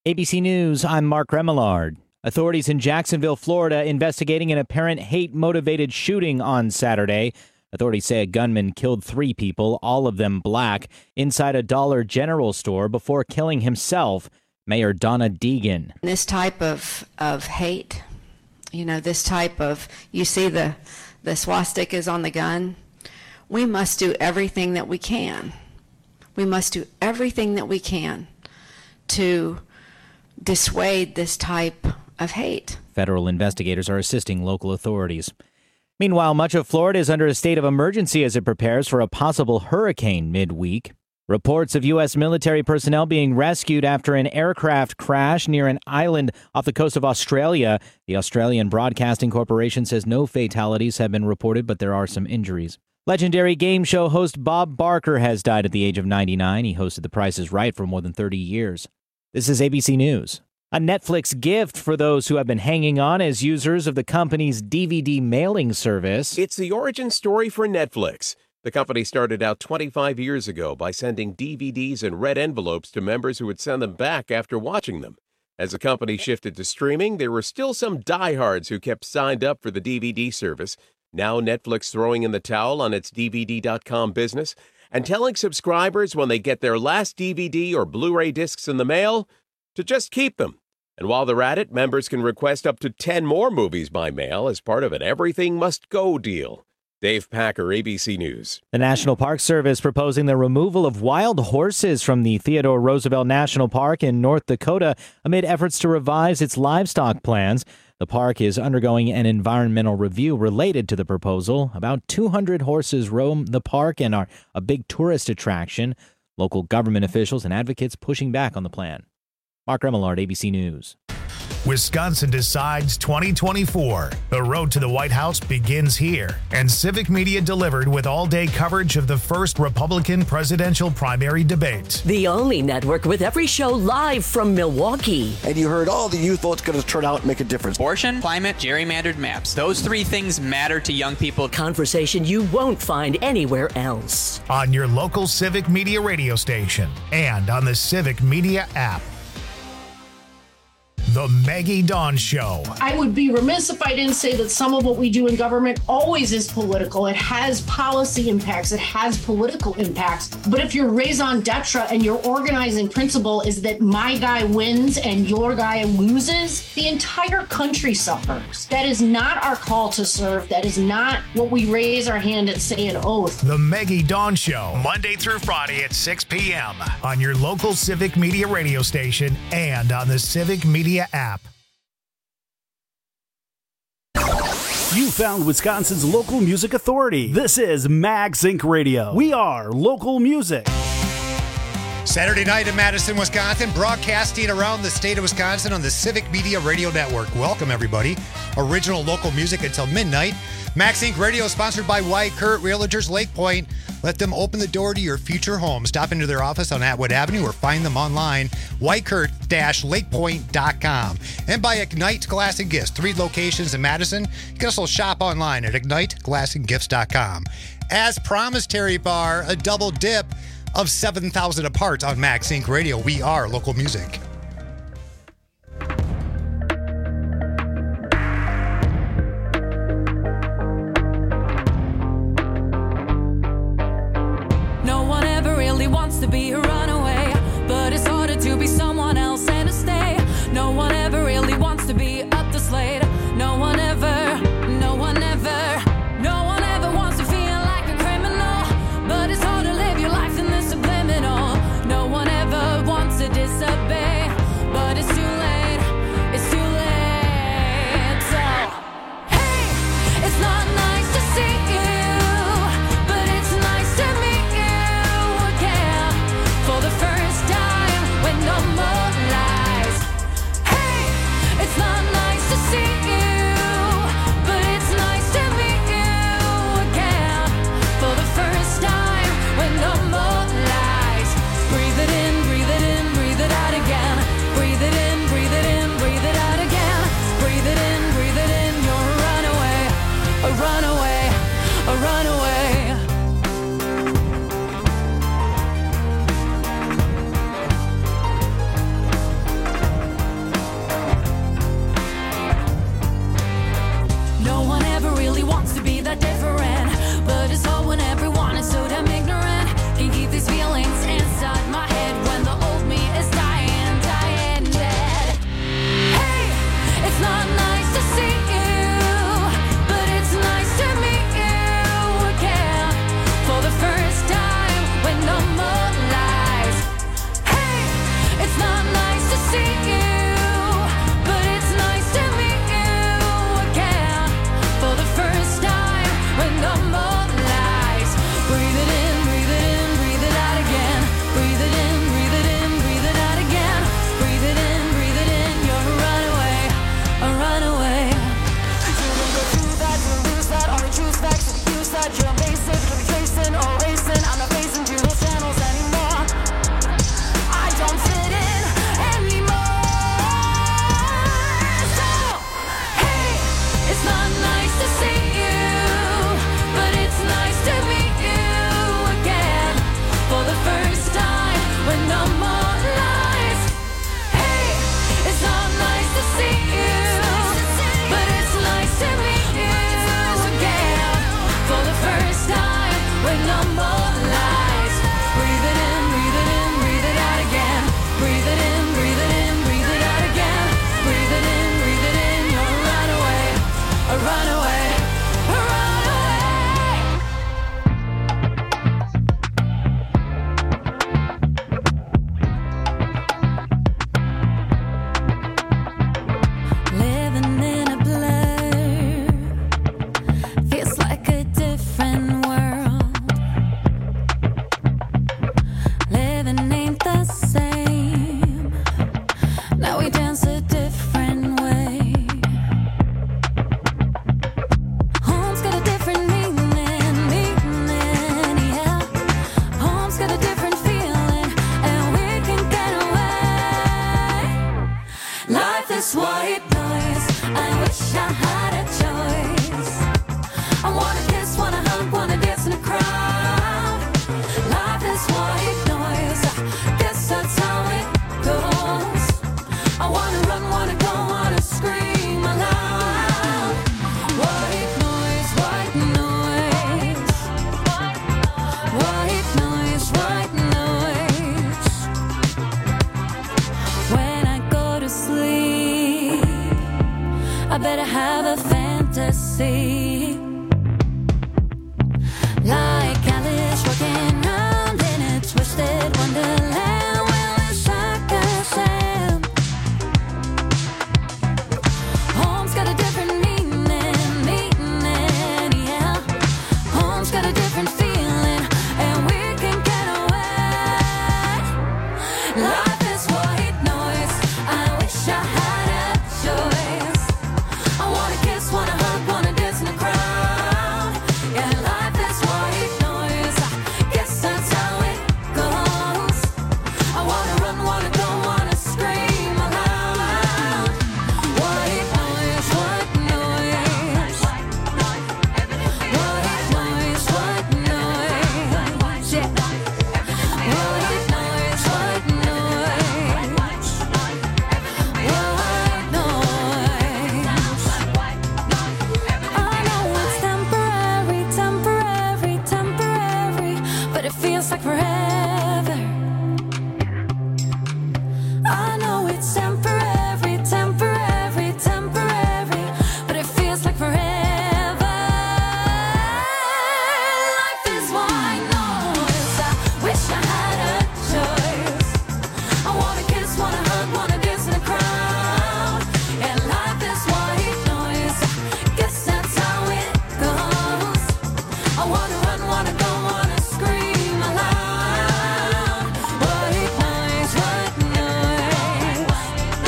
ABC News, I'm Mark Remillard. Authorities in Jacksonville, Florida, investigating an apparent hate-motivated shooting on Saturday. Authorities say a gunman killed 3 people, all of them black, inside a Dollar General store before killing himself. Mayor Donna Deegan. This type of hate, this type of, you see the swastikas on the gun. We must do everything that we can. We must do everything that we can to dissuade this type of hate. Federal investigators are assisting local authorities. Meanwhile, much of Florida is under a state of emergency as it prepares for a possible hurricane midweek. Reports of U.S. military personnel being rescued after an aircraft crash near an island off the coast of Australia. The Australian Broadcasting Corporation says no fatalities have been reported, but there are some injuries. Legendary game show host Bob Barker has died at the age of 99. He hosted The Price is Right for more than 30 years. This is ABC News. A Netflix gift for those who have been hanging on as users of the company's DVD mailing service. It's the origin story for Netflix. The company started out 25 years ago by sending DVDs in red envelopes to members who would send them back after watching them. As the company shifted to streaming, there were still some diehards who kept signed up for the DVD service. Now Netflix throwing in the towel on its DVD.com business and telling subscribers when they get their last DVD or Blu-ray discs in the mail to just keep them. And while they're at it, members can request up to 10 more movies by mail as part of an Everything Must Go deal. Dave Packer, ABC News. The National Park Service proposing the removal of wild horses from the Theodore Roosevelt National Park in North Dakota amid efforts to revise its livestock plans. The park is undergoing an environmental review related to the proposal. About 200 horses roam the park and are a big tourist attraction. Local government officials and advocates pushing back on the plan. Mark Remillard, ABC News. Wisconsin decides 2024. The road to the White House begins here, and Civic Media delivered with all-day coverage of the first Republican presidential primary debate. The only network with every show live from Milwaukee. And you heard all the youth votes going to turn out and make a difference. Abortion, climate, gerrymandered maps. Those 3 things matter to young people. Conversation you won't find anywhere else. On your local Civic Media radio station and on the Civic Media app. The Maggie Dawn Show. I would be remiss if I didn't say that some of what we do in government always is political. It has policy impacts. It has political impacts. But if your raison d'etre and your organizing principle is that my guy wins and your guy loses, the entire country suffers. That is not our call to serve. That is not what we raise our hand and say an oath. The Maggie Dawn Show, Monday through Friday at 6 p.m. on your local Civic Media radio station and on the Civic Media app. You found Wisconsin's local music authority. This is Mag Sync Radio. We are local music. Saturday night in Madison, Wisconsin, broadcasting around the state of Wisconsin on the Civic Media Radio Network. Welcome, everybody. Original local music until midnight. Max Inc. Radio, sponsored by White Kurt Realtors Lake Point. Let them open the door to your future home. Stop into their office on Atwood Avenue or find them online, whitekurt-lakepoint.com. And by Ignite Glass and Gifts, 3 locations in Madison. You can also shop online at igniteglassandgifts.com. As promised, Terry Barr, a double dip of 7,000 apart on Max Inc. Radio. We are local music. No one ever really wants to be a runaway, but it's harder to be someone else and to stay. No one ever really wants to be up the slate. No one ever, no one ever, no one ever wants to feel like a criminal, but it's hard to live your life in this subliminal. No one ever wants to disobey, but it's too late, it's too late. So, hey, it's not nice to see you, but it's nice to meet you again. For the of lies. Breathe it in, breathe it in, breathe it out again. Breathe it in, breathe it in, breathe it out again. Breathe it in, you're a runaway, a runaway, a runaway. Living in a blur feels like a different world. Living ain't the same. Now we dance a different way. Home's got a different meaning, yeah. Home's got a different feeling, and we can get away. Life is white noise. I wish I had a choice. I wanna kiss, wanna hug, wanna dance in a crowd. Life is white noise. Guess that's how it goes. I wanna run, wanna go, wanna scream aloud. White noise, white noise. White noise, white noise. When I go to sleep, I better have a fantasy. Like Alice walking round in a twisted wonderland. Well, it's like a sham. Home's got a different meaning, yeah. Home's got a different feeling, and we can get away. Life is white noise. I wish I had a choice. I wanna kiss, wanna hug, wanna dance in a crowd. Yeah, life is white noise. Guess that's how it goes. I wanna run, wanna go, wanna scream aloud. White noise, white noise. White noise, white noise. Yeah. White noise, white noise. White noise. I know it's temporary, temporary, temporary, but it feels like forever. I know it's temporary, temporary, temporary, but it feels like forever. Life is white noise. I wish I had a choice. I wanna kiss, wanna hug, wanna dance in a crowd. And life is white noise. Guess that's how it goes. I wanna run, wanna go, wanna scream aloud. White noise, white noise. White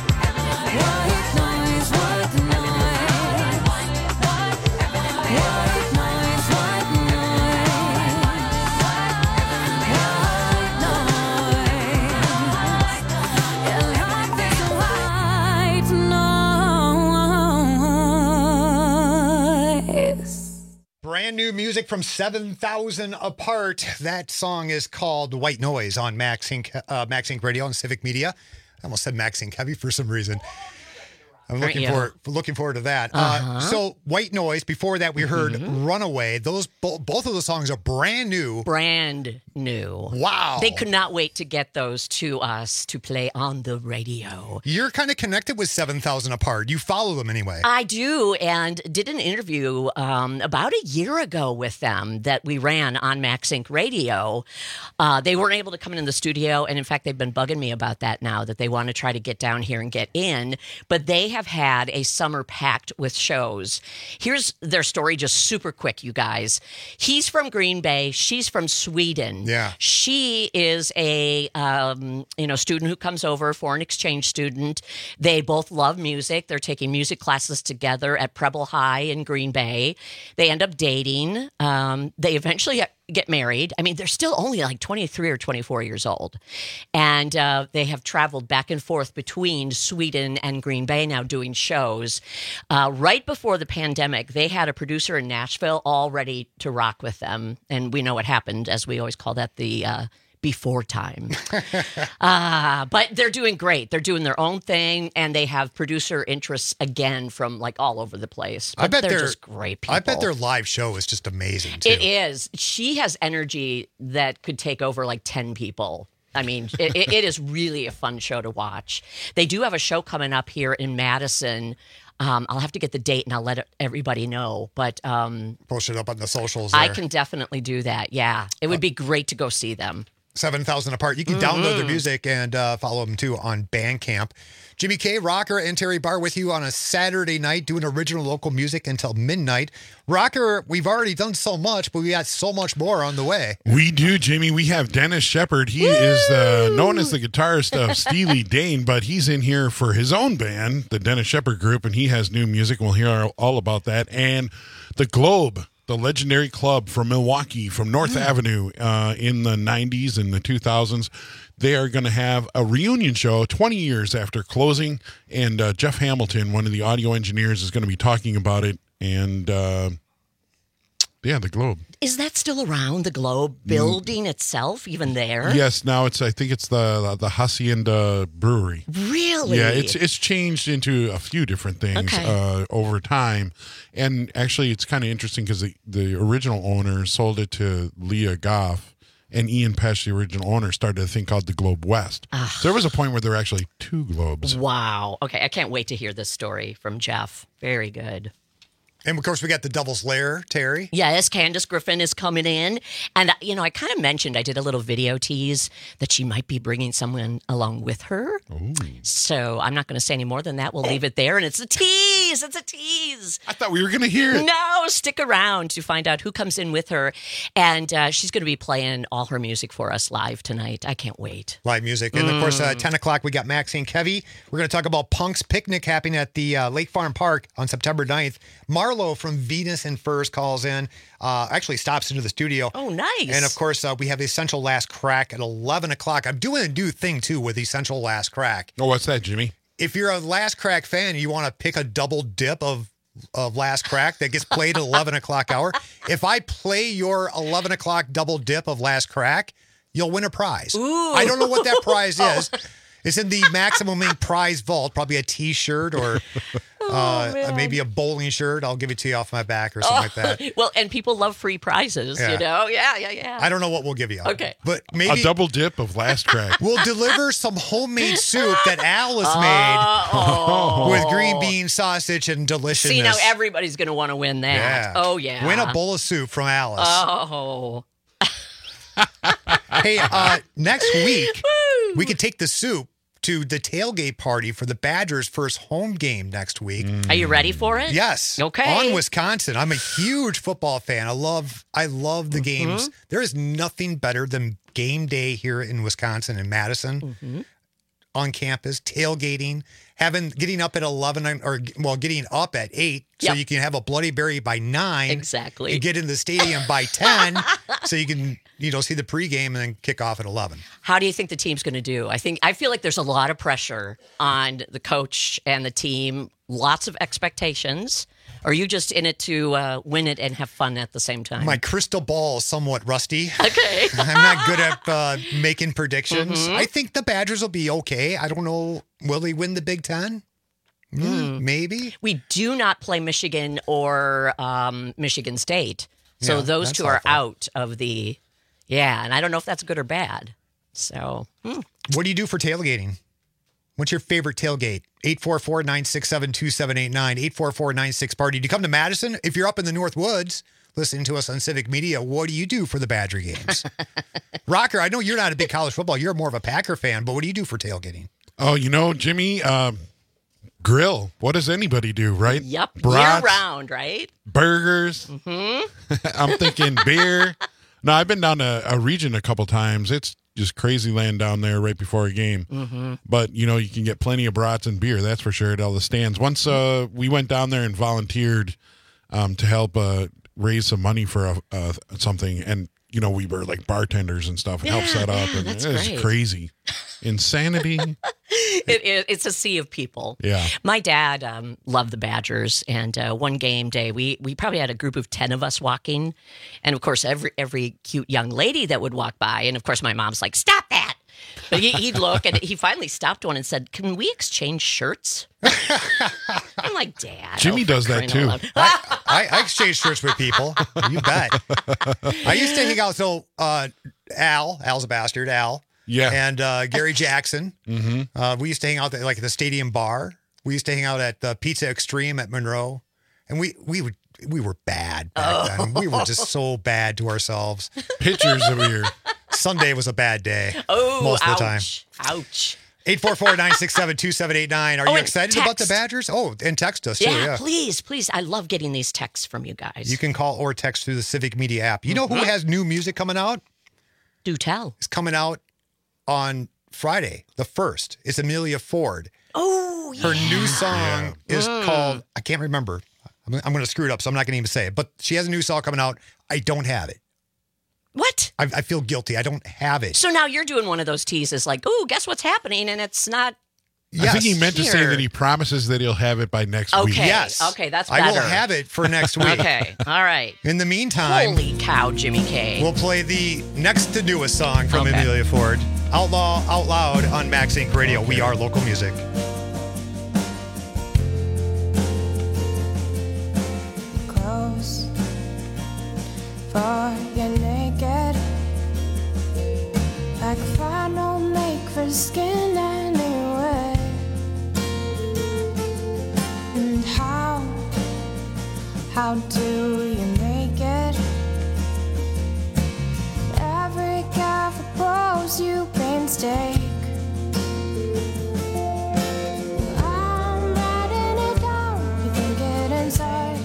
noise, white noise. White noise, white noise. Yeah, life is white noise. Brand new music from 7,000 Apart. That song is called White Noise on Max Inc. Radio and Civic Media. I almost said Max Inc. Heavy for some reason. I'm looking forward to that. So White Noise. Before that, we heard Runaway. Those both of those songs are brand new. Brand new. Wow. They could not wait to get those to us to play on the radio. You're kind of connected with 7,000 Apart. You follow them anyway. I do, and did an interview about a year ago with them that we ran on Max Inc. Radio. They weren't able to come in the studio, and in fact, they've been bugging me about that now, that they want to try to get down here and get in. But they have had a summer packed with shows. Here's their story, just super quick, you guys. He's from Green Bay. She's from Sweden. Yeah. She is a student who comes over, foreign exchange student. They both love music. They're taking music classes together at Preble High in Green Bay. They end up dating. They eventually get married. I mean, they're still only like 23 or 24 years old. And they have traveled back and forth between Sweden and Green Bay now doing shows. Right before the pandemic, they had a producer in Nashville all ready to rock with them. And we know what happened, as we always call that the before time. But they're doing great. They're doing their own thing, and they have producer interests again from like all over the place. But I bet they're just great people. I bet their live show is just amazing too. It is. She has energy that could take over like 10 people. I mean, it is really a fun show to watch. They do have a show coming up here in Madison. I'll have to get the date and I'll let everybody know. But post it up on the socials there. I can definitely do that. Yeah. It would be great to go see them. 7,000 apart. You can download their music and follow them too on Bandcamp. Jimmy K, Rocker, and Terry Barr with you on a Saturday night doing original local music until midnight. Rocker, we've already done so much, but we got so much more on the way. We do, Jimmy. We have Dennis Shepard. He is known as the guitarist of Steely Dan, but he's in here for his own band, the Dennis Shepard Group, and he has new music. We'll hear all about that. And the Globe, the legendary club from Milwaukee, from North Avenue in the 90s and the 2000s. They are going to have a reunion show 20 years after closing, and Jeff Hamilton, one of the audio engineers, is going to be talking about it. And, the Globe. Is that still around, the Globe building itself, even there? Yes, now I think it's the Hacienda Brewery. Really? Yeah, it's changed into a few different things over time. And actually, it's kind of interesting because the original owner sold it to Leah Goff. And Ian Pesh, the original owner, started a thing called the Globe West. So there was a point where there were actually 2 Globes. Wow. Okay, I can't wait to hear this story from Jeff. Very good. And, of course, we got the Devil's Lair, Terry. Yes, Candace Griffin is coming in. And, I kind of mentioned, I did a little video tease that she might be bringing someone along with her. Ooh. So I'm not going to say any more than that. We'll leave it there. And it's a tease. It's a tease. I thought we were going to hear it. No, stick around to find out who comes in with her. And she's going to be playing all her music for us live tonight. I can't wait. Live music. And, of course, 10 o'clock, we got Maxine Kevy. We're going to talk about Punk's Picnic happening at the Lake Farm Park on September 9th. Marlo from Venus and Furs calls in, actually stops into the studio. Oh, nice. And, of course, we have Essential Last Crack at 11 o'clock. I'm doing a new thing, too, with Essential Last Crack. Oh, what's that, Jimmy? If you're a Last Crack fan and you want to pick a double dip of Last Crack that gets played at 11 o'clock hour, if I play your 11 o'clock double dip of Last Crack, you'll win a prize. Ooh. I don't know what that prize is. It's in the Maximum Ink prize vault, probably a T-shirt or maybe a bowling shirt. I'll give it to you off my back or something like that. Well, and people love free prizes, Yeah. Yeah. I don't know what we'll give you. Okay. But maybe a double dip of Last Crack. we'll deliver some homemade soup that Alice made with green bean sausage and deliciousness. See, now everybody's going to want to win that. Yeah. Oh, yeah. Win a bowl of soup from Alice. Oh. Hey, next week, we could take the soup to the tailgate party for the Badgers' first home game next week. Are you ready for it? Yes. Okay. On Wisconsin. I'm a huge football fan. I love the games. There is nothing better than game day here in Wisconsin in Madison on campus, tailgating, getting up at 11 getting up at 8 so you can have a Bloody Berry by 9. Exactly. And get in the stadium by 10 so you can see the pregame and then kick off at 11. How do you think the team's going to do? I feel like there's a lot of pressure on the coach and the team, lots of expectations. Or are you just in it to win it and have fun at the same time? My crystal ball is somewhat rusty. Okay. I'm not good at making predictions. I think the Badgers will be okay. I don't know. Will they win the Big Ten? Maybe. We do not play Michigan or Michigan State. So those two are out of the... Yeah, and I don't know if that's good or bad. So... What do you do for tailgating? What's your favorite tailgate? 844-967-2789, 844-96-PARTY. Do you come to Madison? If you're up in the North Woods listening to us on Civic Media, what do you do for the Badger games? Rocker, I know you're not a big college football. You're more of a Packer fan, but what do you do for tailgating? Oh, Jimmy, grill. What does anybody do, right? Yep, Brats, year-round, right? Burgers. I'm thinking beer. No, I've been down to a region a couple times. It's just crazy land down there right before a game. But, you can get plenty of brats and beer, that's for sure, at all the stands. Once we went down there and volunteered to help raise some money for something, and, we were like bartenders and stuff and helped set up. And it was crazy. Insanity. It's a sea of people. Yeah. My dad loved the Badgers, and one game day, we probably had a group of 10 of us walking, and of course, every cute young lady that would walk by, and of course, my mom's like, "Stop that!" But he'd look, and he finally stopped one and said, "Can we exchange shirts?" I'm like, "Dad." Jimmy does that too. I exchange shirts with people. You bet. I used to hang out. So Al's a bastard. Al. Yeah. And Gary Jackson. Mm-hmm. We used to hang out at the Stadium Bar. We used to hang out at the Pizza Extreme at Monroe, and we were bad back then. We were just so bad to ourselves. Pictures of your Sunday was a bad day. Oh, most of the time. Ouch. 844-967-2789. Are you excited text. about the Badgers? Oh, and text us too. Yeah, please. I love getting these texts from you guys. You can call or text through the Civic Media app. You know who has new music coming out? Do tell. It's coming out on Friday, the 1st. It's Amelia Ford. Oh, yeah. Her new song is called, I can't remember. I'm going to screw it up, so I'm not going to even say it. But she has a new song coming out. I don't have it. What? I feel guilty. I don't have it. So now you're doing one of those teases like, "Oh, guess what's happening?" And it's not. I think he meant to say Here. that he promises that he'll have it by next week. Okay. Yes. Okay, that's better. I will have it for next week. Okay. All right. In the meantime, Holy cow, Jimmy K. we'll play the next to newest song from Okay. Amelia Ford. Outlaw Out Loud on Max Inc. Radio. We are local music. Close for you're naked, like final make for skin anyway. And how do you make it? Every careful pose you painstake. I'm writing it down, you think it inside.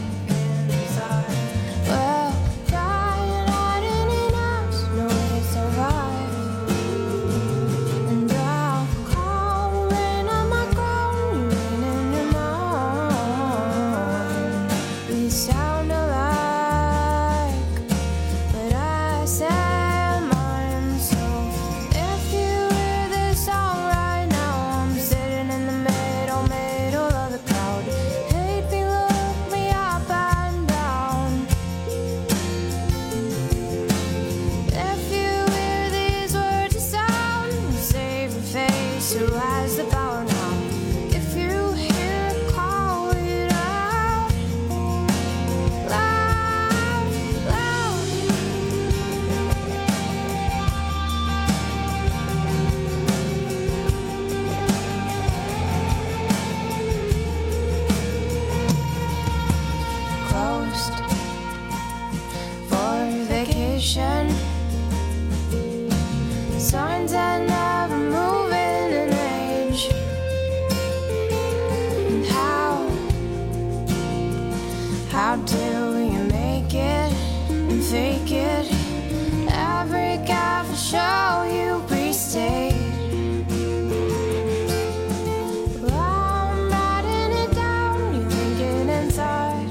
Well, dying out in an house, no way to survive. And I'll call rain on my crown, you rain in your mind. We sound alike, but I say mine. So if you hear this song right now, I'm sitting in the middle of the crowd. Hate me, look me up and down. If you hear these words of sound, save your face, who has the power now? If you hear it, call it out loud, loud. Closed for vacation. Signs that never move in an age. And how do you make it and fake it? Every careful show you pre-stage. I'm writing it down, you think it inside.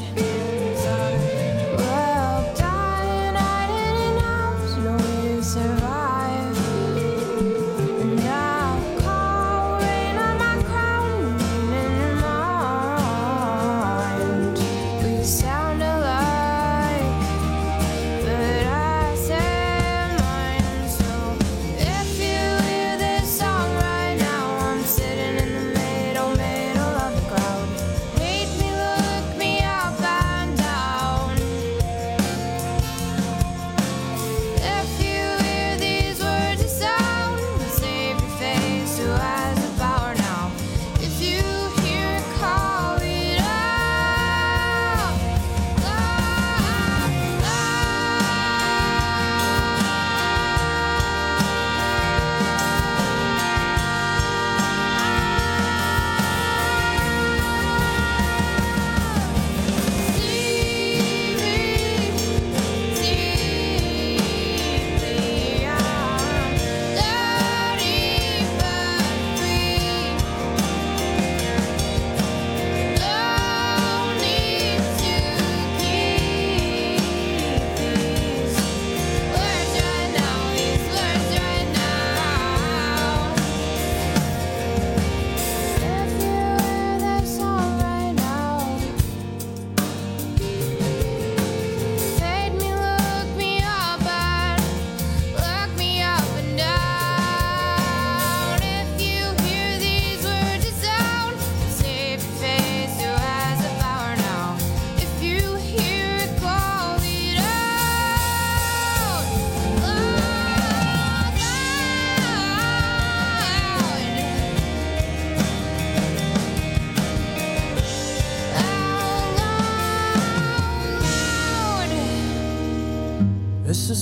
Well, dying out in an house, no way to survive. And I'll call rain on my crown, rain in your mind. We sound alike, but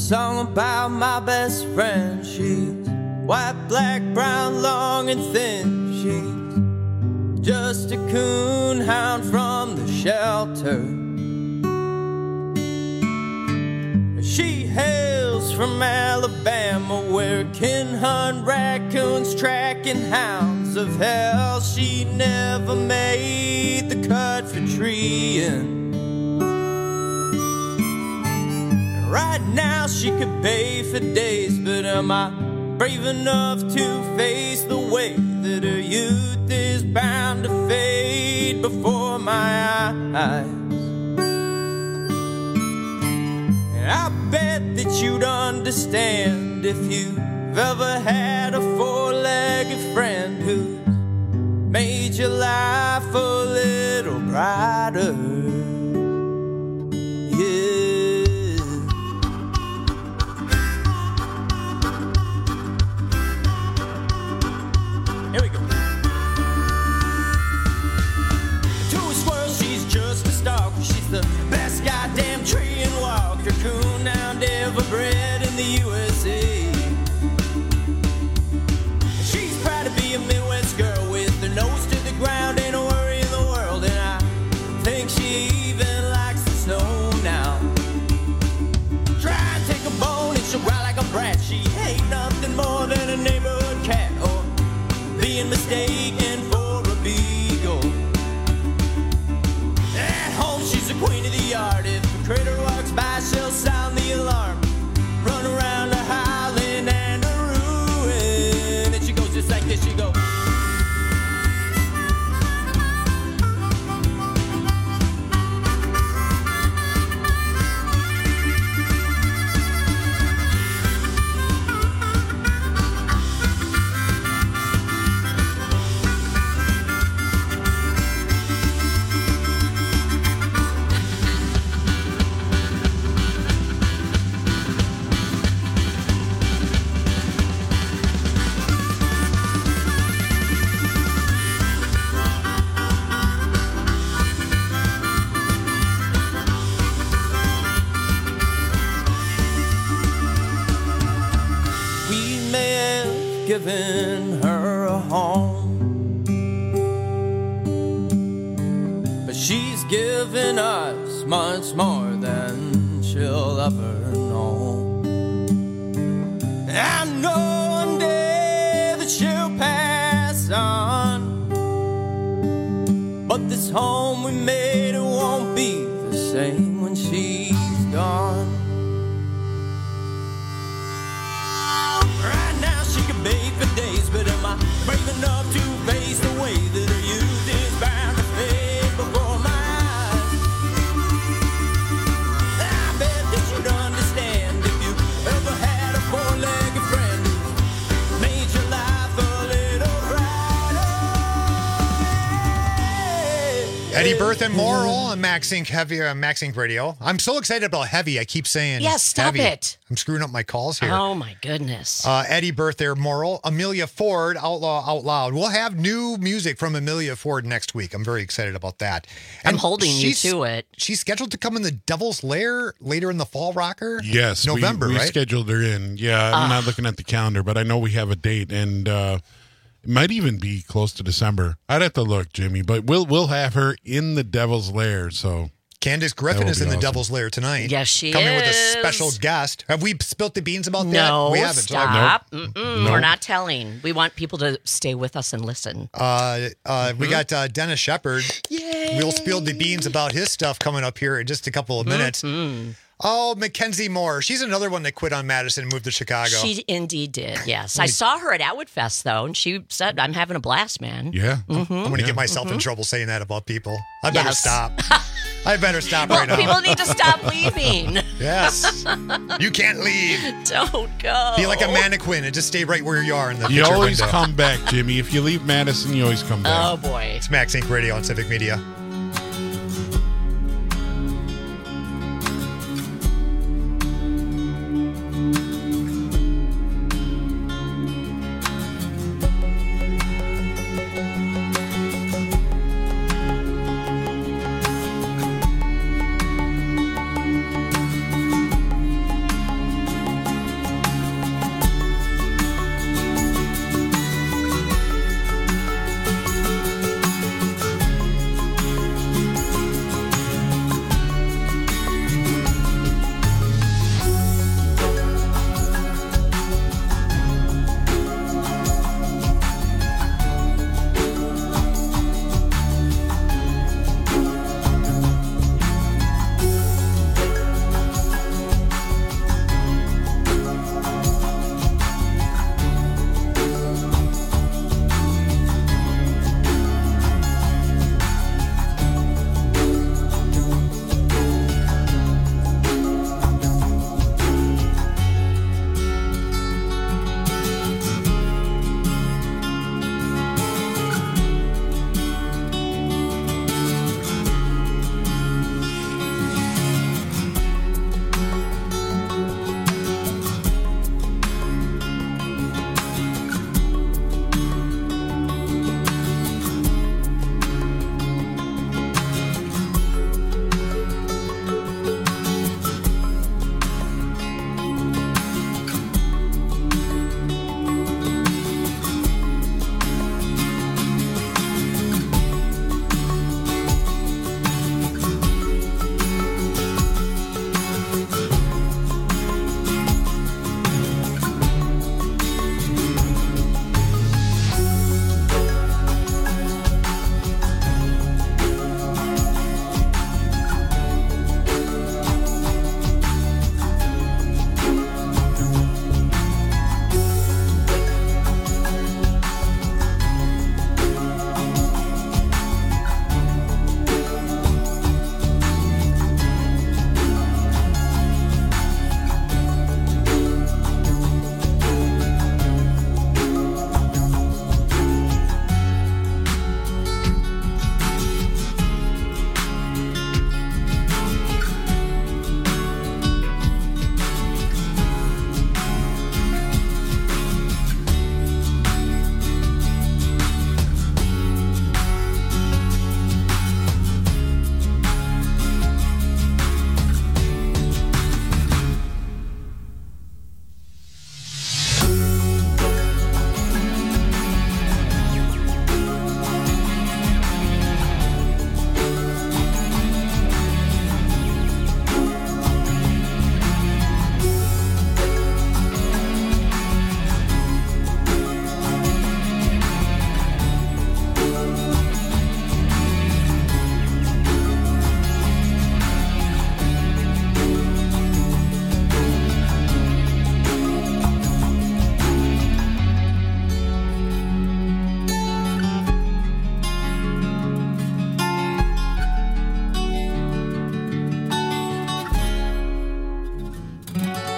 song about my best friend. She's white, black, brown, long and thin. She's just a coon hound from the shelter. She hails from Alabama, where kin hunt raccoons, tracking hounds of hell. She never made the cut for treeing. Right now she could bay for days, but am I brave enough to face the way that her youth is bound to fade before my eyes? I bet that you'd understand if you've ever had a four-legged friend who's made your life a little brighter. Yeah. Here we go. To a squirrel, she's just a stalker. She's the best goddamn tree and walker, coon hound ever bred in the USA. She's proud to be a Midwest girl with her nose to the ground, ain't a worry in the world, and I think she even likes the snow now. Try and take a bone and she'll growl like a brat. She ain't nothing more than a neighborhood cat, or being mistaken for a beagle. At home she's the queen of the yard. If a critter walks by, she'll sound the alarm, run around a howling and a ruin. And she goes just like this, she goes. Given her a home, but she's given us much more than she'll ever know. I know one day that she'll pass on, but this home we made, it won't be the same when she's gone. Bay for days, but am I brave enough to face the way that her youth is bound to fade before my eyes? I bet that you'd understand if you ever had a four-legged friend who made your life a little brighter. Eddie Berth and Moral on Max Inc. Heavy, Max Inc. Radio. I'm so excited about Heavy. I keep saying Yes, stop heavy. it. I'm screwing up my calls here. Oh, my goodness. Eddie Berth there, Moral. Amelia Ford, Outlaw Out Loud. We'll have new music from Amelia Ford next week. I'm very excited about that. And I'm holding you to it. She's scheduled to come in the Devil's Lair later in the fall rocker? Yes. November, we right? scheduled her in. Yeah, I'm not looking at the calendar, but I know we have a date, and it might even be close to December. I'd have to look, Jimmy, but we'll have her in the Devil's Lair, so... Candace Griffin is in the Devil's Lair tonight. Yes, she Coming is. with a special guest. Have we spilt the beans about that? No, We haven't. stop. Nope. We're not telling. We want people to stay with us and listen. We got Dennis Shepard. Yay. We'll spill the beans about his stuff coming up here in just a couple of minutes. Oh, Mackenzie Moore. She's another one that quit on Madison and moved to Chicago. She indeed did, yes. I saw her at Outwood Fest, though, and she said, I'm having a blast, man. Yeah. I'm going to get myself in trouble saying that about people. I better stop. I better stop right now. People need to stop leaving. Yes. You can't leave. Don't go. Be like a mannequin and just stay right where you are in the You picture always window. come back, Jimmy. If you leave Madison, you always come back. Oh, boy. It's Max Inc. Radio on Civic Media.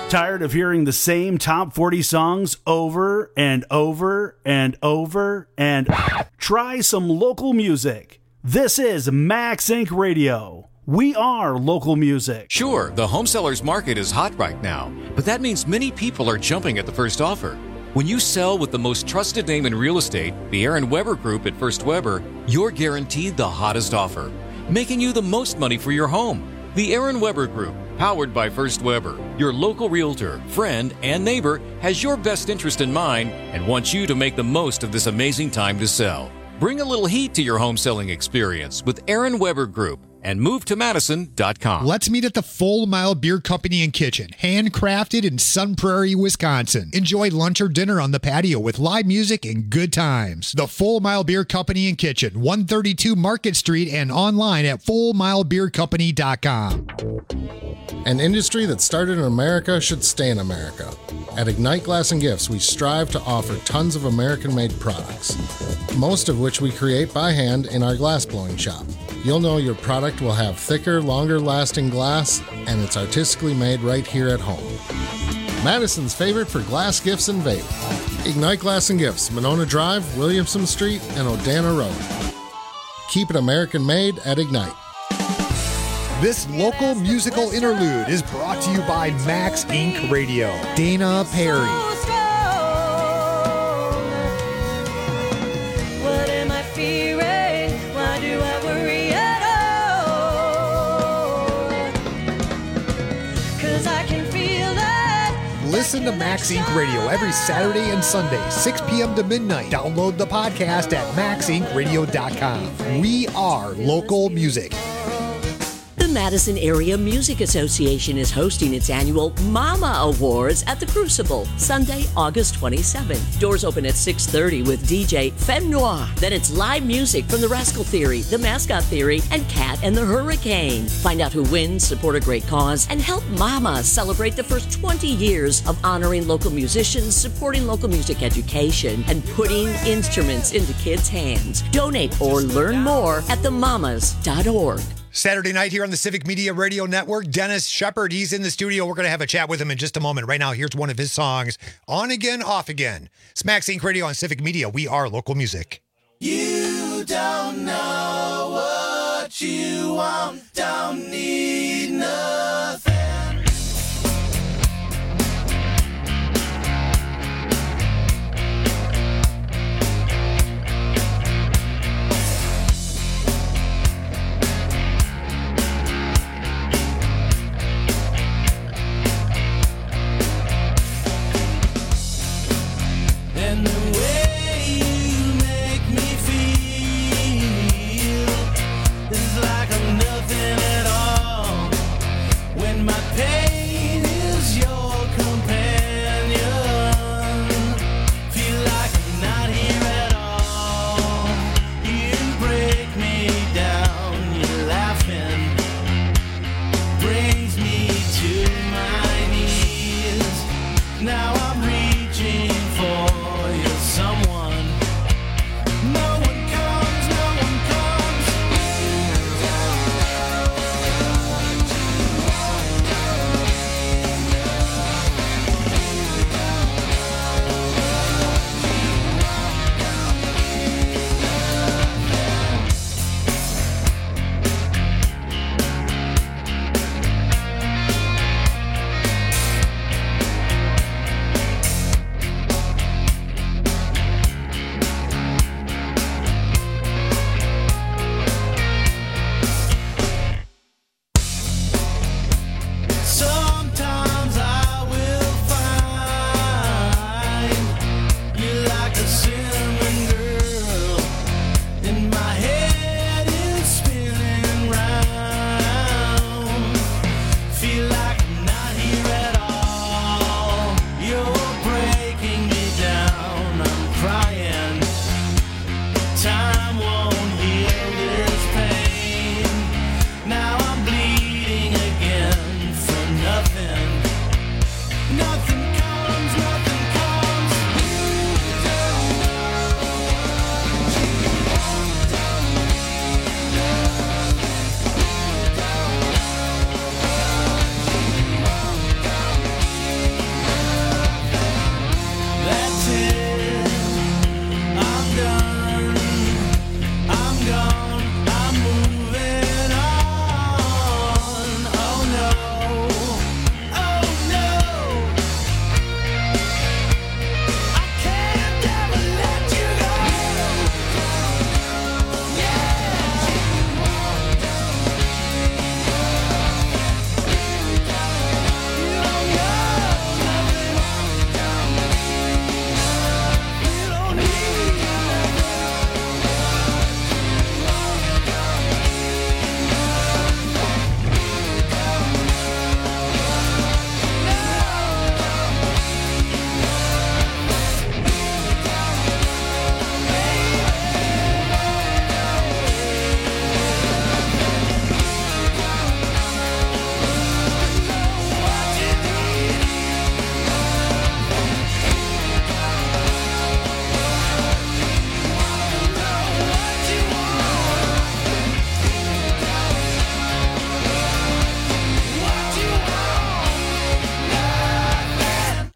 Tired of hearing the same top 40 songs over and over and over and try some local music. This is Max Inc. Radio. We are local music. Sure, the home sellers market is hot right now, but that means many people are jumping at the first offer. When you sell with the most trusted name in real estate, the Aaron Weber Group at First Weber, you're guaranteed the hottest offer, making you the most money for your home. The Aaron Weber Group, powered by First Weber, your local realtor, friend, and neighbor, has your best interest in mind and wants you to make the most of this amazing time to sell. Bring a little heat to your home selling experience with Aaron Weber Group and move to Madison.com. Let's meet at the Full Mile Beer Company and Kitchen, handcrafted in Sun Prairie, Wisconsin. Enjoy lunch or dinner on the patio with live music and good times. The Full Mile Beer Company and Kitchen, 132 Market Street, and online at fullmilebeercompany.com. An industry that started in America should stay in America. At Ignite Glass and Gifts, we strive to offer tons of American-made products, most of which we create by hand in our glass blowing shop. You'll know your product will have thicker, longer-lasting glass, and it's artistically made right here at home. Madison's favorite for glass gifts and vape. Ignite Glass and Gifts, Monona Drive, Williamson Street, and Odana Road. Keep it American-made at Ignite. This local musical interlude is brought to you by Max Inc. Radio. Dana Perry. What am I fearing? Why do I worry at all? 'Cause I can feel that. Listen to Max Inc. Radio every Saturday and Sunday, 6 p.m. to midnight. Download the podcast at maxincradio.com. We are local music. The Madison Area Music Association is hosting its annual Mama Awards at the Crucible, Sunday, August 27. Doors open at 6:30 with DJ Femme Noir. Then it's live music from the Rascal Theory, the Mascot Theory, and Cat and the Hurricane. Find out who wins, support a great cause, and help Mama celebrate the first 20 years of honoring local musicians, supporting local music education, and putting instruments into kids' hands. Donate or learn more at themamas.org. Saturday night here on the Civic Media Radio Network, Dennis Shepard, he's in the studio. We're going to have a chat with him in just a moment. Right now, here's one of his songs, On Again, Off Again. It's Max Inc. Radio on Civic Media. We are local music. You don't know what you want, don't need nothing. And the way you make me feel is like I'm nothing at all.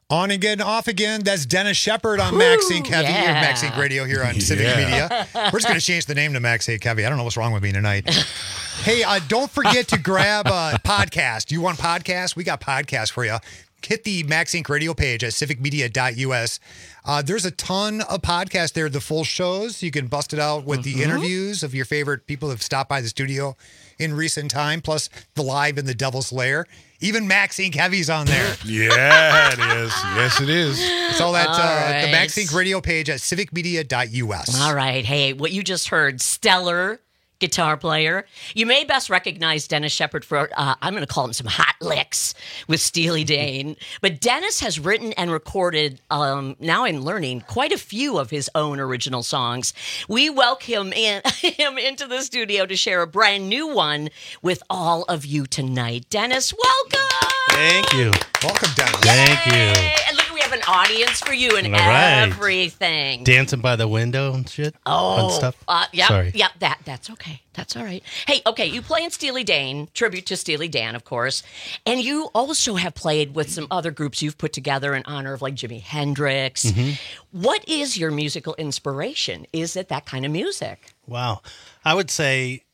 On again, off again. That's Dennis Shepard on Max Inc. Heavy, yeah. or Max Inc. Radio here on Civic Media. We're just going to change the name to Max Inc. Heavy. I don't know what's wrong with me tonight. Hey, don't forget to grab a podcast. You want podcasts? We got podcasts for you. Hit the Max Inc. Radio page at civicmedia.us. There's a ton of podcasts there, the full shows. You can bust it out with the interviews of your favorite people that have stopped by the studio in recent time, plus the live in the Devil's Lair. Even Max Inc. Heavy's on there. Yeah, it is. Yes, it is. It's all at the Max Inc. Radio page at civicmedia.us. All right. Hey, what you just heard, stellar guitar player. You may best recognize Dennis Shepard for, I'm going to call him some hot licks with Steely Dan. But Dennis has written and recorded, now I'm learning, quite a few of his own original songs. We welcome him into the studio to share a brand new one with all of you tonight. Dennis, welcome! Thank you. Welcome, Dennis. Thank you. And look, we have an audience for you and All right. everything. Dancing by the window and shit. Oh, Fun stuff. Yeah, Sorry. yeah, that's okay. That's all right. Hey, okay, you play in Steely Dan, tribute to Steely Dan, of course, and you also have played with some other groups you've put together in honor of like Jimi Hendrix. What is your musical inspiration? Is it that kind of music? Wow. I would say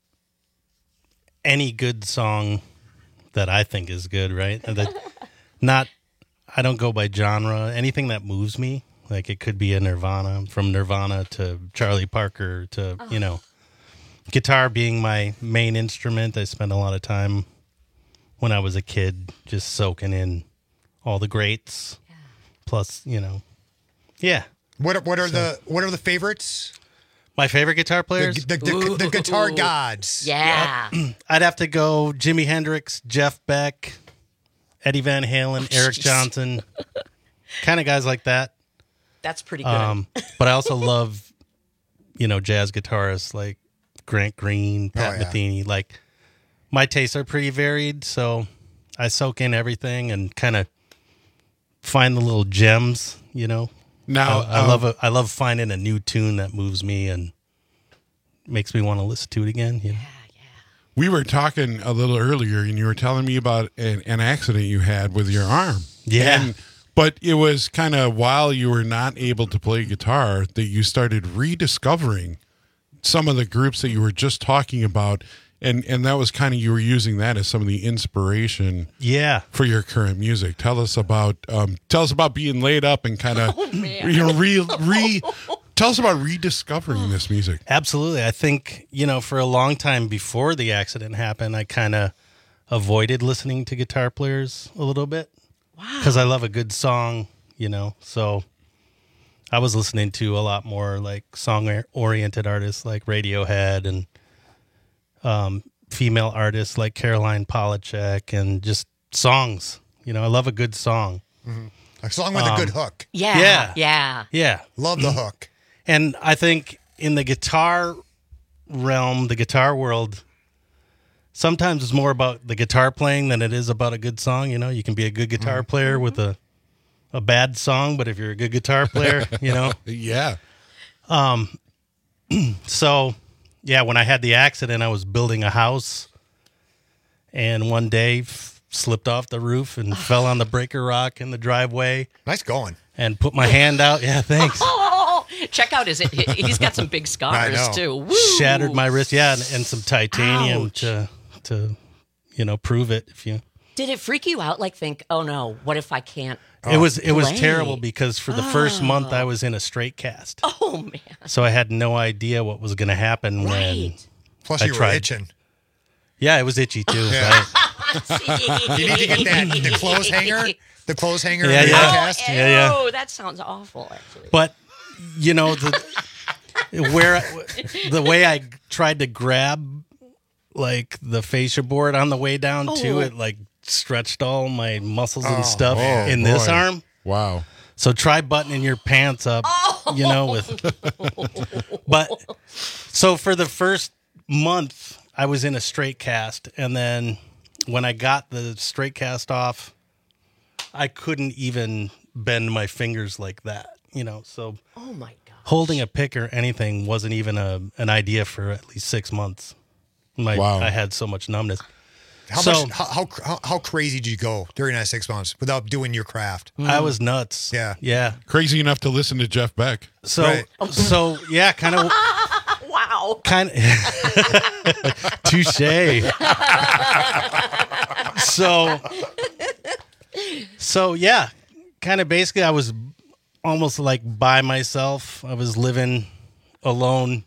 any good song that I think is good, right? I don't go by genre. Anything that moves me, like it could be a Nirvana, from Nirvana to Charlie Parker to, guitar being my main instrument. I spent a lot of time when I was a kid just soaking in all the greats. Yeah. Plus, yeah. What are the favorites? My favorite guitar players? The guitar gods. Yeah. I'd have to go Jimi Hendrix, Jeff Beck, Eddie Van Halen, Eric Johnson, kind of guys like that. That's pretty good. But I also love, jazz guitarists like Grant Green, Pat Metheny. Like, my tastes are pretty varied, so I soak in everything and kind of find the little gems, Now I love finding a new tune that moves me and makes me want to listen to it again. Yeah. We were talking a little earlier, and you were telling me about an accident you had with your arm. Yeah. But it was kind of while you were not able to play guitar that you started rediscovering some of the groups that you were just talking about. And that was kind of, you were using that as some of the inspiration for your current music. Tell us about being laid up and kind of, tell us about rediscovering this music. Absolutely. I think, for a long time before the accident happened, I kind of avoided listening to guitar players a little bit. Wow. Because I love a good song, so I was listening to a lot more like song-oriented artists like Radiohead and female artists like Caroline Polachek and just songs. I love a good song. Mm-hmm. A song with a good hook. Yeah. Love the hook. And I think in the guitar realm, the guitar world, sometimes it's more about the guitar playing than it is about a good song. You can be a good guitar player with a bad song, but if you're a good guitar player, Yeah. So, when I had the accident, I was building a house, and one day slipped off the roof and fell on the breaker rock in the driveway. Nice going. And put my hand out. Yeah, thanks. Check out he's got some big scars too. Woo. Shattered my wrist, and some titanium to prove it. Did it freak you out? Like, think, oh no, what if I can't? It was terrible because for the first month I was in a straight cast. Oh man! So I had no idea what was going to happen when. Plus, you were itching. Yeah, it was itchy too. Yeah. Right? You need to get the clothes hanger. The clothes hanger. Yeah. Cast. Oh, that sounds awful. Actually, but the way I tried to grab like the fascia board on the way down to it, like stretched all my muscles and stuff in this arm. Wow. So try buttoning your pants up, but so for the first month I was in a straight cast, and then when I got the straight cast off, I couldn't even bend my fingers like that, so oh my God. Holding a pick or anything wasn't even an idea for at least 6 months. Wow. I had so much numbness. How crazy did you go during that 6 months without doing your craft? I was nuts. Yeah. Crazy enough to listen to Jeff Beck. So yeah, kind of. Wow. Kind of. Touche. So yeah, kind of basically I was almost like by myself. I was living alone.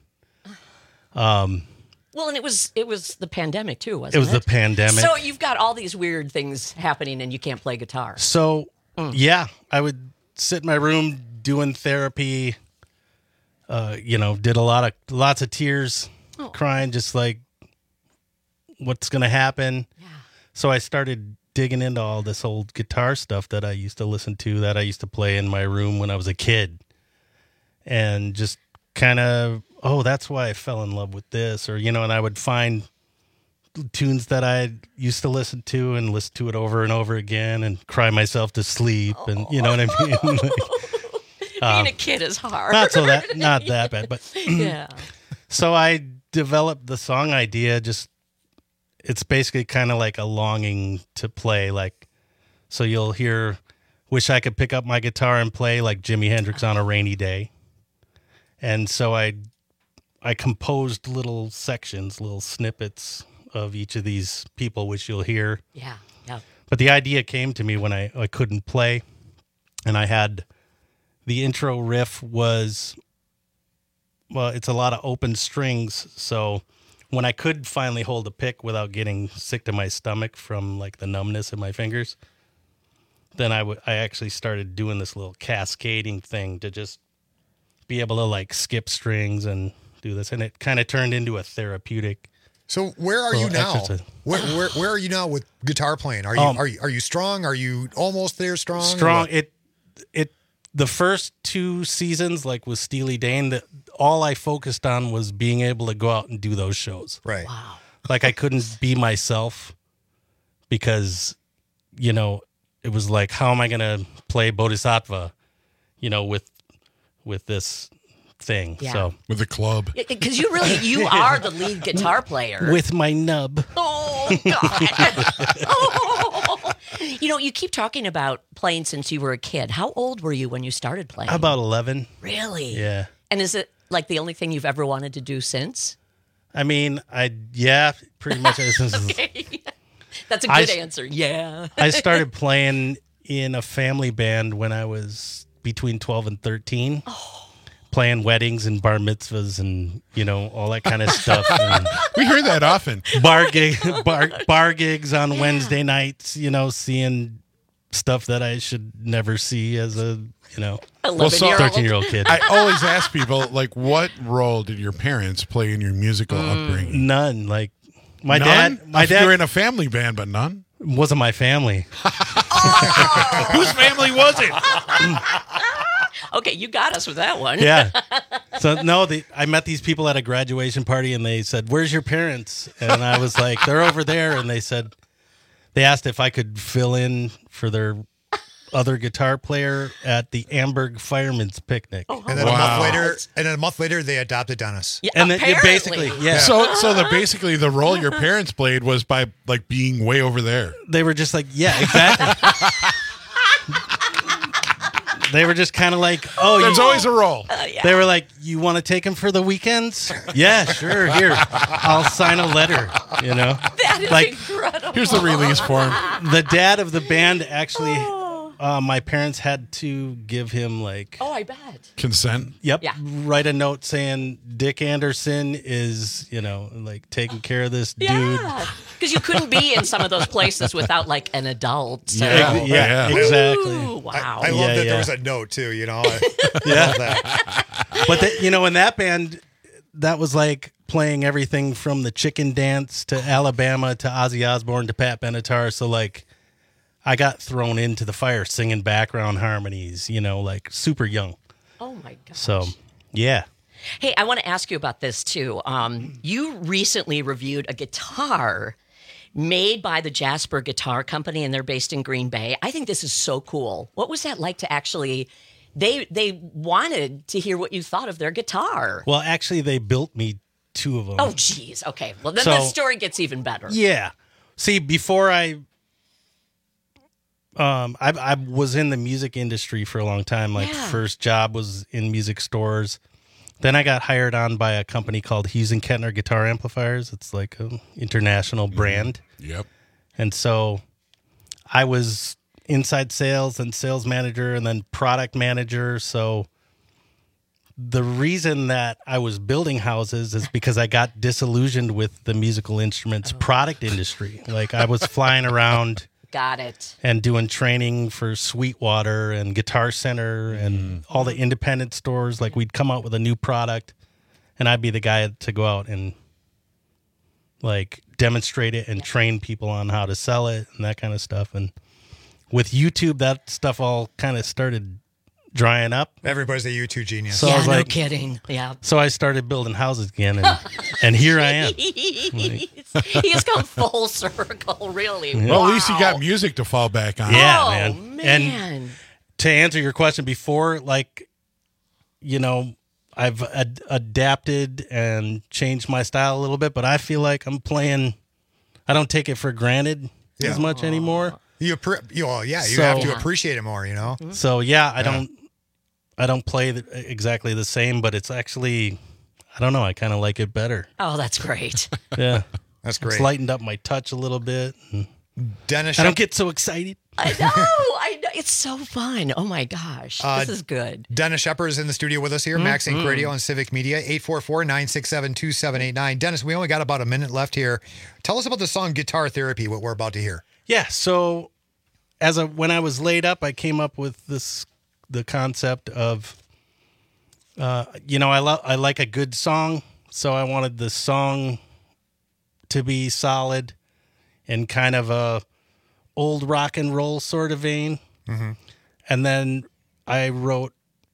Well, and it was the pandemic too, wasn't it? It was the pandemic. So you've got all these weird things happening and you can't play guitar. So yeah, I would sit in my room doing therapy. Did lots of tears, crying, just like what's gonna happen. Yeah. So I started digging into all this old guitar stuff that I used to listen to, that I used to play in my room when I was a kid, and just kind of, that's why I fell in love with this, or and I would find tunes that I used to listen to and listen to it over and over again and cry myself to sleep, and you know what I mean. Being a kid is hard. Not that bad, but yeah. So I developed the song idea. Just it's basically kind of like a longing to play. Like, so you'll hear, "Wish I could pick up my guitar and play like Jimi Hendrix on a rainy day." And so I composed little sections, little snippets of each of these people, which you'll hear. Yeah. But the idea came to me when I couldn't play, and I had. The intro riff was, it's a lot of open strings. So when I could finally hold a pick without getting sick to my stomach from like the numbness in my fingers, then I actually started doing this little cascading thing to just be able to like skip strings and do this. And it kind of turned into a therapeutic. So where are you now? Where are you now with guitar playing? Are you strong? Are you almost there strong? Strong. The first 2 seasons, like with Steely Dan, all I focused on was being able to go out and do those shows. Right. Wow. Like I couldn't be myself because, it was like, how am I going to play Bodhisattva, with this thing? Yeah. So with the club. Because you are the lead guitar player. With my nub. Oh, God. You keep talking about playing since you were a kid. How old were you when you started playing? About 11. Really? Yeah. And is it like the only thing you've ever wanted to do since? I mean, pretty much. Okay. That's a good answer. Yeah. I started playing in a family band when I was between 12 and 13. Oh. Playing weddings and bar mitzvahs and, all that kind of stuff. And we hear that often. Bar gigs on Wednesday nights, seeing stuff that I should never see as a, 13-year-old kid. I always ask people, like, what role did your parents play in your musical upbringing? None. Like, my none? dad. You're in a family band, but none? Wasn't my family. Whose family was it? Okay, you got us with that one. Yeah. So, no, I met these people at a graduation party, and they said, "Where's your parents?" And I was like, "They're over there." And they asked if I could fill in for their other guitar player at the Amberg Firemen's Picnic. And then a month later, they adopted Dennis. Yeah, and then basically, yeah. So basically the role your parents played was by like being way over there. They were just like, yeah, exactly. They were just kind of like, there's always a role. Yeah. They were like, you want to take him for the weekends? Yeah, sure. Here, I'll sign a letter. That is like, incredible. Here's the release form. The dad of the band actually, my parents had to give him like, I bet. Consent. Yep. Yeah. Write a note saying Dick Anderson is, like taking care of this dude. Because you couldn't be in some of those places without like an adult. So. Yeah, exactly. Ooh, wow. I love that there was a note too, I love that. But in that band, that was like playing everything from the Chicken Dance to Alabama to Ozzy Osbourne to Pat Benatar. So like I got thrown into the fire singing background harmonies, like super young. Oh my gosh. So, yeah. Hey, I want to ask you about this too. You recently reviewed a guitar made by the Jasper Guitar Company, and they're based in Green Bay. I think this is so cool. What was that like to actually... They wanted to hear what you thought of their guitar. Well, actually, they built me 2 of them. Oh, geez. Okay. Well, then the story gets even better. Yeah. See, before I was in the music industry for a long time. Like, first job was in music stores. Then I got hired on by a company called Hughes & Kettner Guitar Amplifiers. It's like an international brand. Yep. And so I was inside sales and sales manager and then product manager. So the reason that I was building houses is because I got disillusioned with the musical instruments product industry. Like, I was flying around. Got it. And doing training for Sweetwater and Guitar Center and all the independent stores. Like, we'd come out with a new product and I'd be the guy to go out and like demonstrate it and train people on how to sell it and that kind of stuff. And with YouTube, that stuff all kind of started drying up. Everybody's a YouTube genius. So I was no like, kidding. Yeah. So I started building houses again, and here I am. He's come full circle, really. Well, wow. at least you got music to fall back on. Yeah, Oh, man. man. And to answer your question before, like, you know, I've adapted and changed my style a little bit, but I feel like I'm playing. I don't take it for granted as much anymore. You have to appreciate it more, you know? So yeah, I don't play exactly the same, but it's actually, I don't know, I kind of like it better. Oh, that's great. Yeah. That's great. It's lightened up my touch a little bit. Dennis, I don't get so excited. I know. It's so fun. Oh my gosh. This is good. Dennis Shepard is in the studio with us here, Max Inc. Radio and Civic Media, 844-967-2789. Dennis, we only got about a minute left here. Tell us about the song Guitar Therapy, what we're about to hear. Yeah, so when I was laid up, I came up with the concept of, you know, I like a good song, so I wanted the song to be solid and kind of a old rock and roll sort of vein. Mm-hmm. And then I wrote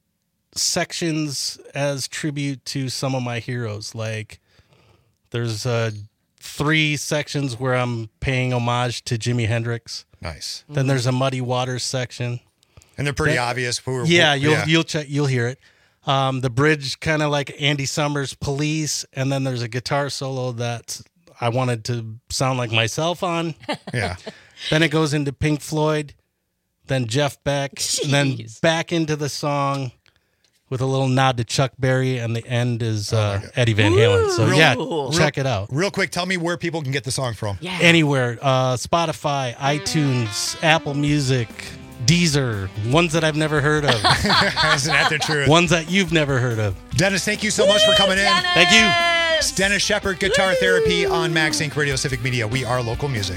sections as tribute to some of my heroes. Like, there's 3 sections where I'm paying homage to Jimi Hendrix. Nice. Then there's a Muddy Waters section. And they're pretty obvious. You'll hear it. The bridge, kind of like Andy Summers' Police, and then there's a guitar solo that I wanted to sound like myself on. Yeah. Then it goes into Pink Floyd, then Jeff Beck, and then back into the song with a little nod to Chuck Berry, and the end is Eddie Van Halen. So check it out. Real quick, tell me where people can get the song from. Yeah. Anywhere. Spotify, iTunes, Apple Music, Deezer, ones that I've never heard of. Isn't that the truth? Ones that you've never heard of. Dennis, thank you so much for coming in. Thank you. It's Dennis Shepard, Guitar Therapy on Max Inc. Radio Civic Media. We are local music.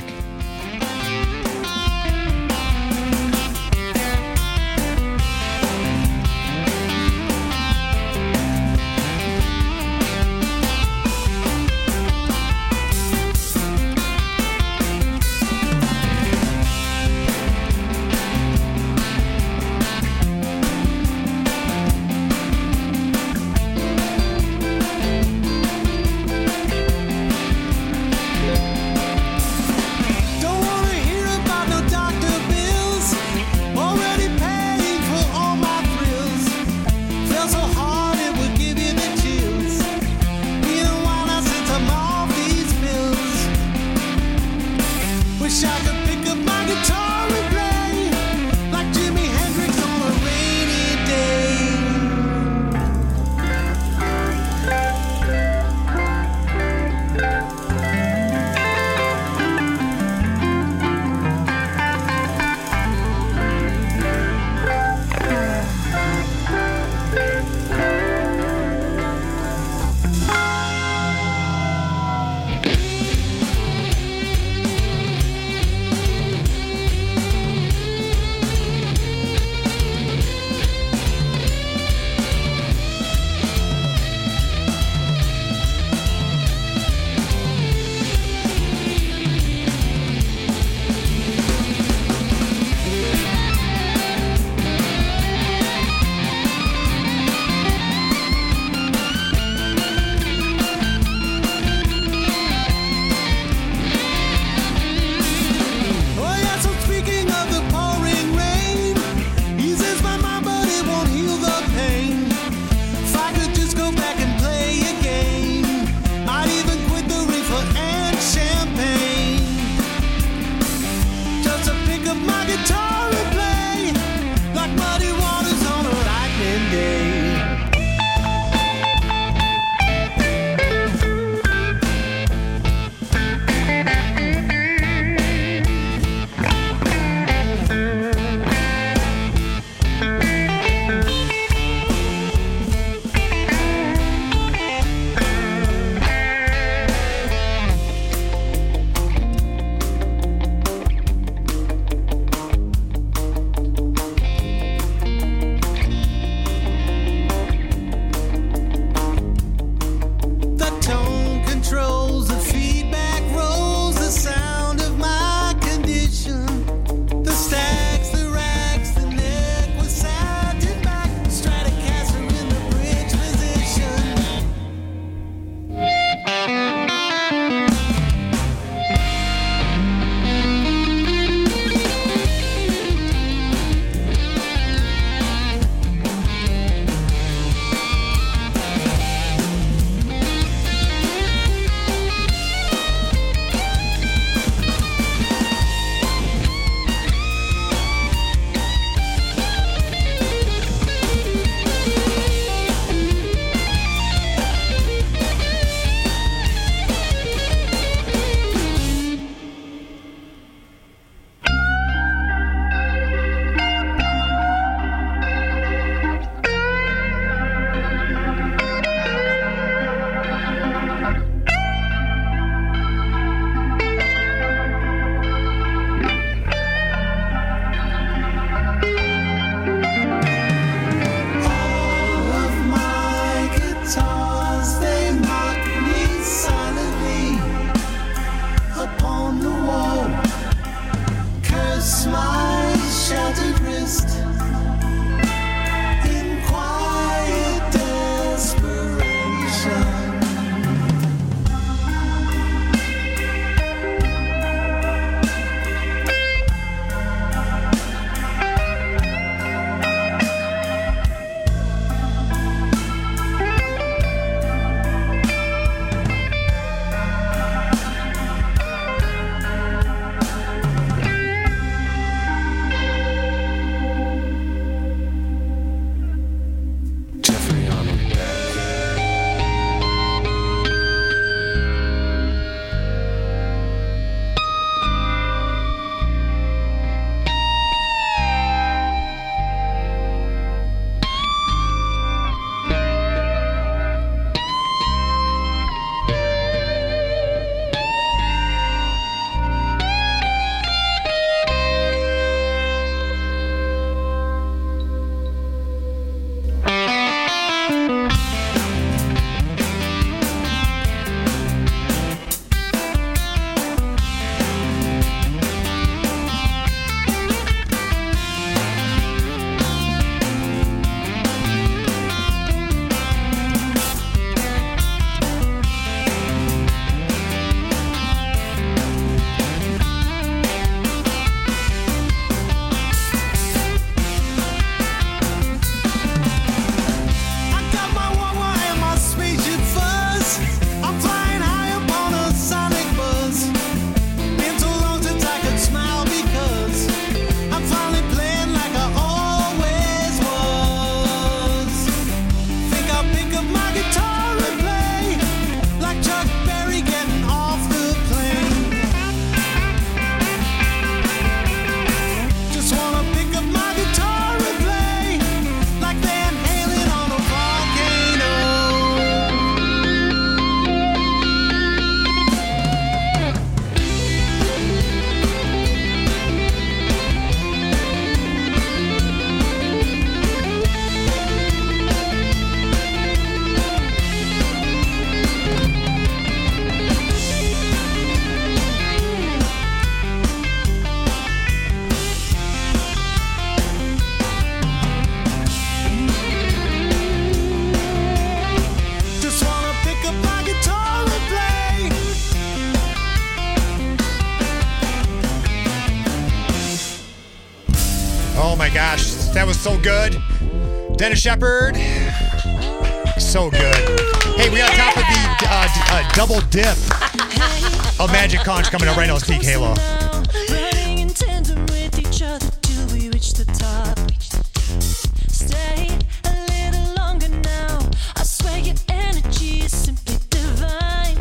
That was so good. Dennis Shepard. So good. Hey, we on top of the double dip of Magic Conch coming up right now. Speak Halo. Running in tandem with each other till we reach the top. Stay a little longer now. I swear your energy is simply divine.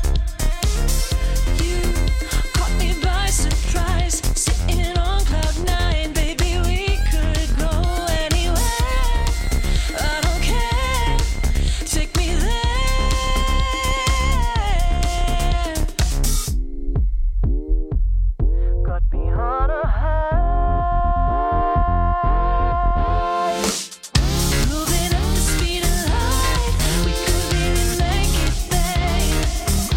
You caught me by surprise, sitting on cloud nine. Baby, we could go anywhere. I don't care. Take me there. Got me on a high. Moving at the speed of light. We could really make it, babe.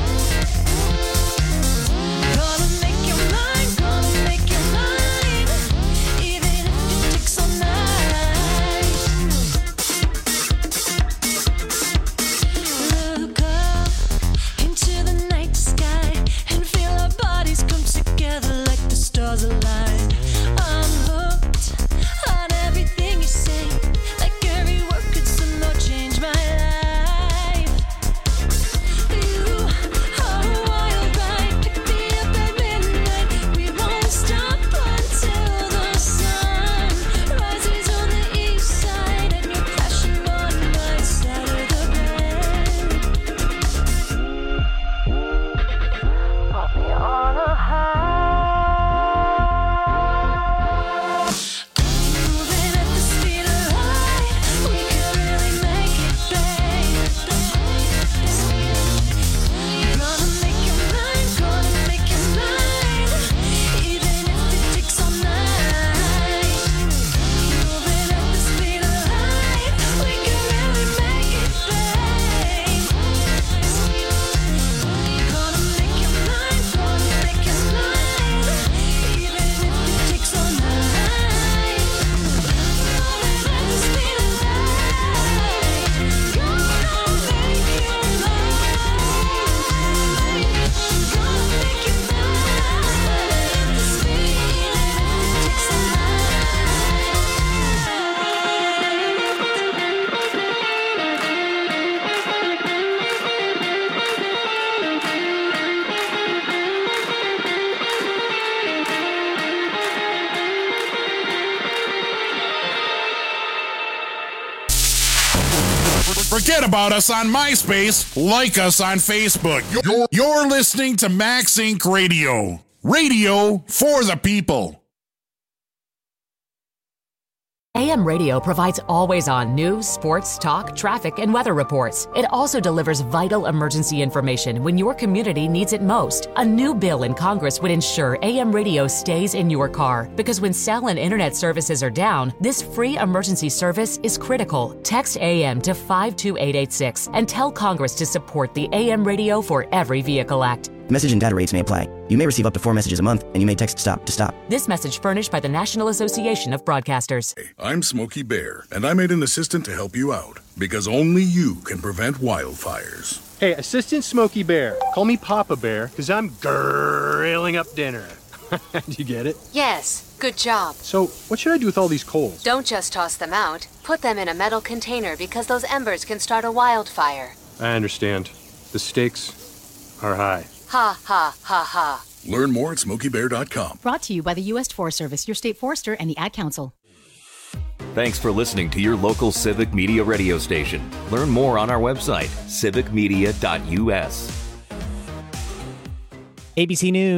Gonna make your mind, gonna make your mind. Even if it takes all night. Look up into the night sky and feel our bodies come together like the stars align. I'm hooked on everything you say, like every word could somehow change my life. You are a wild ride, pick me up at midnight. We won't stop until the sun rises on the east side and you're crashing on my side of the bed. Put me on a high. Moving at the speed of light, we could really make it, babe. Gonna make your mind, gonna make your mind. Even if it takes all night. Moving at the speed of light, we could really make it, babe. Gonna make your mind, gonna make your mind. Even if it takes all night. Moving at the speed of light, gonna make your Forget about us on MySpace. Like us on Facebook. You're listening to Max Inc. Radio. Radio for the people. AM radio provides always-on news, sports, talk, traffic, and weather reports. It also delivers vital emergency information when your community needs it most. A new bill in Congress would ensure AM radio stays in your car because when cell and internet services are down, this free emergency service is critical. Text AM to 52886 and tell Congress to support the AM Radio for Every Vehicle Act. Message and data rates may apply. You may receive up to 4 messages a month, and you may text STOP to stop. This message furnished by the National Association of Broadcasters. I'm Smokey Bear, and I made an assistant to help you out, because only you can prevent wildfires. Hey, Assistant Smokey Bear. Call me Papa Bear, because I'm grilling up dinner. Do you get it? Yes, good job. So, what should I do with all these coals? Don't just toss them out. Put them in a metal container because those embers can start a wildfire. I understand. The stakes are high. Ha, ha, ha, ha. Learn more at SmokeyBear.com. Brought to you by the U.S. Forest Service, your state forester, and the Ad Council. Thanks for listening to your local Civic Media radio station. Learn more on our website, civicmedia.us. ABC News.